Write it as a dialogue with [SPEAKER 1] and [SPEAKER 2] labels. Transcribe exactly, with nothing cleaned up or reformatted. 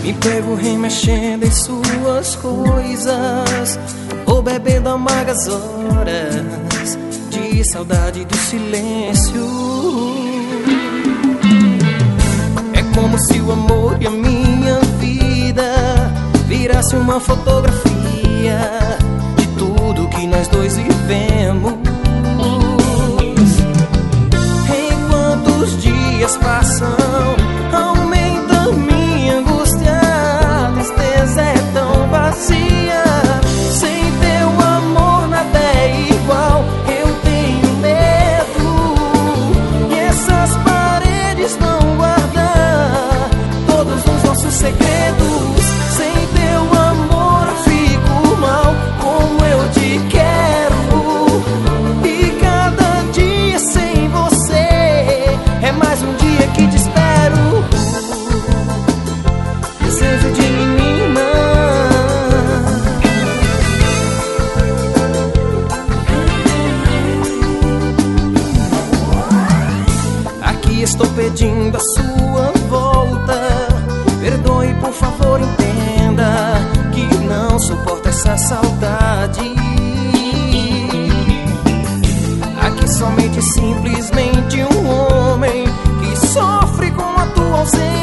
[SPEAKER 1] Me pego remexendo em suas coisas, ou bebendo amargas horas de saudade do silêncio. É como se o amor e a minha vida virasse uma fotografia de tudo que nós dois vivemos. Enquanto os dias passam, aumenta minha angústia. A tristeza é tão vazia. Sem teu amor nada é igual. Eu tenho medo que essas paredes vão guardar todos os nossos segredos. Sem teu amor eu fico mal, como eu te quero. E cada dia sem você é mais um dia que te espero. Desejo de menina. Aqui estou pedindo a sua volta. Perdoe, por favor, entenda que não suporto essa saudade. Aqui somente simplesmente um homem que sofre com a tua ausência.